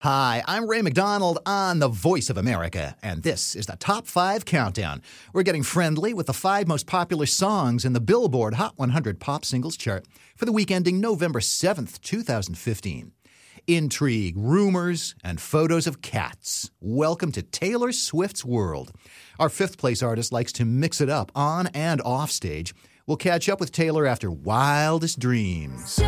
Hi, I'm Ray McDonald on the Voice of America, and this is the Top 5 Countdown. We're getting friendly with the 5 most popular songs in the Billboard Hot 100 Pop Singles chart for the week ending November 7th, 2015. Intrigue, rumors, and photos of cats. Welcome to Taylor Swift's world. Our 5th place artist likes to mix it up on and off stage. We'll catch up with Taylor after Wildest Dreams.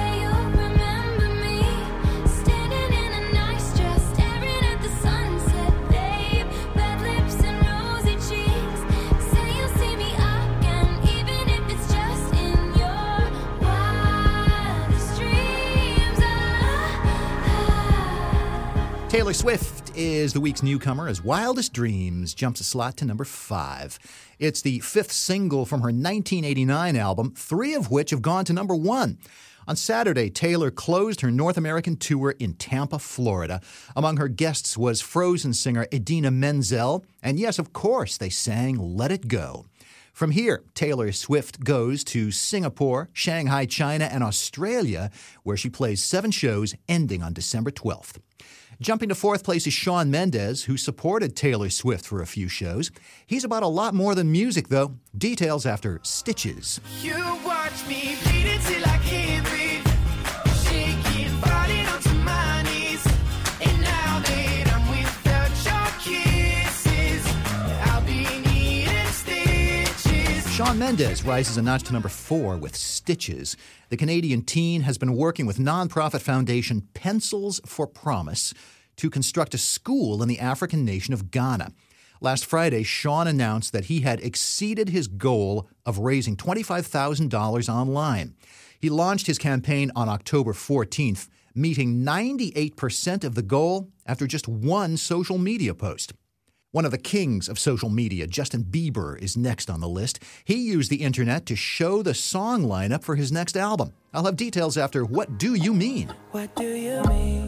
Taylor Swift is the week's newcomer as Wildest Dreams jumps a slot to number 5. It's the 5th single from her 1989 album, 3 of which have gone to number 1. On Saturday, Taylor closed her North American tour in Tampa, Florida. Among her guests was Frozen singer Idina Menzel, and yes, of course, they sang Let It Go. From here, Taylor Swift goes to Singapore, Shanghai, China, and Australia, where she plays 7 shows ending on December 12th. Jumping to 4th place is Shawn Mendes, who supported Taylor Swift for a few shows. He's about a lot more than music, though. Details after Stitches. You watch me bleed until I can't breathe, shaking, falling onto my knees. And now that I'm without your kisses, I'll be needing stitches. Shawn Mendes rises a notch to number 4 with Stitches. The Canadian teen has been working with nonprofit foundation Pencils for Promise to construct a school in the African nation of Ghana. Last Friday, Shawn announced that he had exceeded his goal of raising $25,000 online. He launched his campaign on October 14th, meeting 98% of the goal after just one social media post. One of the kings of social media, Justin Bieber, is next on the list. He used the internet to show the song lineup for his next album. I'll have details after What Do You Mean? What do you mean?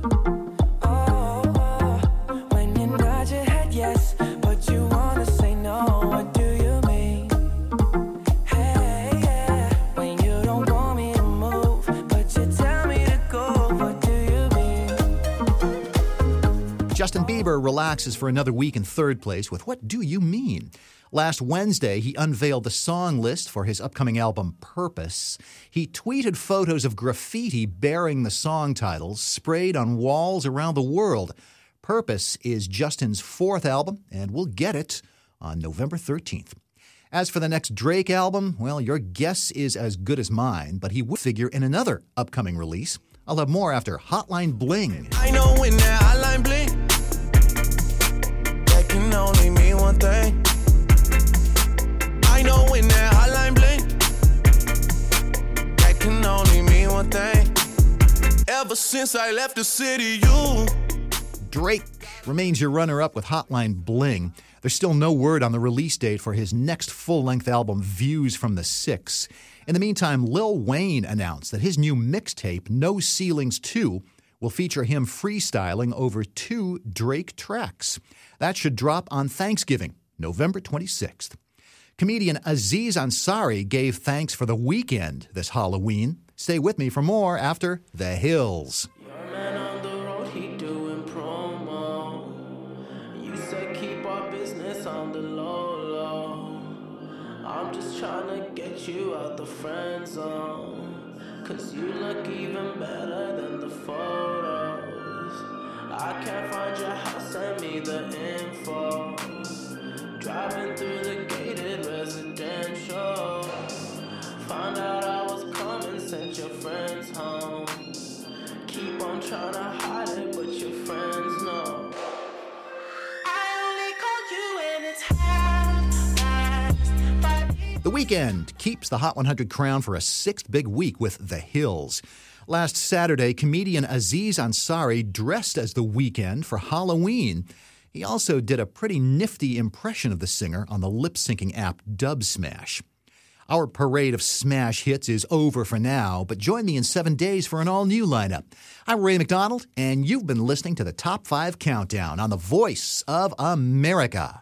When you nod your head yes, but you wanna say no. What do you mean? Hey, yeah. When you don't want me to move, but you tell me to go. What do you mean? Justin Bieber relaxes for another week in 3rd place with What Do You Mean? Last Wednesday, he unveiled the song list for his upcoming album, Purpose. He tweeted photos of graffiti bearing the song titles sprayed on walls around the world. Purpose is Justin's 4th album, and we'll get it on November 13th. As for the next Drake album, well, your guess is as good as mine, but he will figure in another upcoming release. I'll have more after Hotline Bling. I know when that hotline bling, that can only mean one thing. I know when that hotline bling, that can only mean one thing. Ever since I left the city, you. Drake remains your runner-up with Hotline Bling. There's still no word on the release date for his next full-length album, Views from the Six. In the meantime, Lil Wayne announced that his new mixtape, No Ceilings 2, will feature him freestyling over 2 Drake tracks. That should drop on Thanksgiving, November 26th. Comedian Aziz Ansari gave thanks for the weekend this Halloween. Stay with me for more after The Hills. Your man on the road, he doing promo. You said keep our business on the low. I'm just trying to get you out the friend zone, 'cause you look even better than the photos. I can't find your house, send me the info. Driving through the gated residential, found out I was coming, sent your friends home. Keep on trying to hide it, but your friends know. I only call you when it's half-past. The Weeknd keeps the Hot 100 crown for a 6th big week with The Hills. Last Saturday, comedian Aziz Ansari dressed as The Weeknd for Halloween. He also did a pretty nifty impression of the singer on the lip-syncing app Dubsmash. Our parade of smash hits is over for now, but join me in 7 days for an all-new lineup. I'm Ray McDonald, and you've been listening to the Top 5 Countdown on the Voice of America.